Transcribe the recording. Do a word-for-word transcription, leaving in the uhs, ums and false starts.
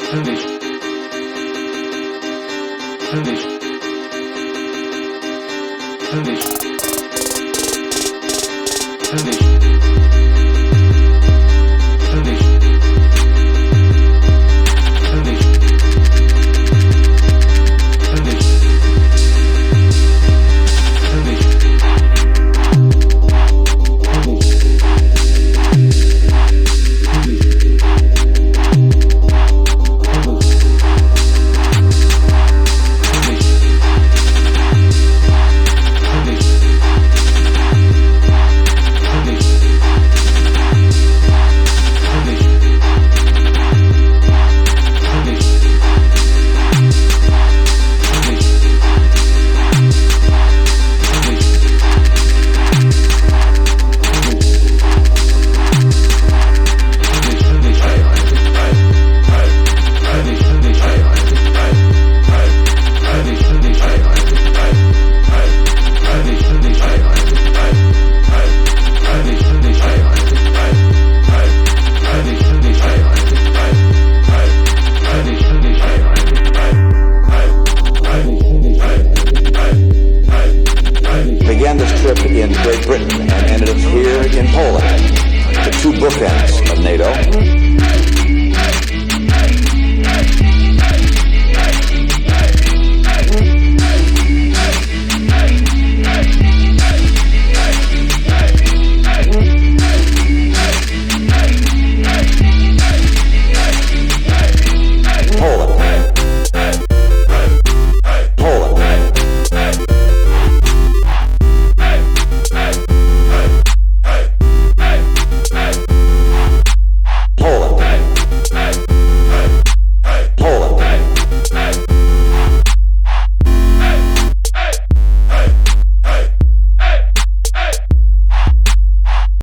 Finish. Finish. Finish. Finish. Finish. Finish. Finish. Finish. Began this trip in Great Britain and ended up here in Poland, the two bookends of NATO.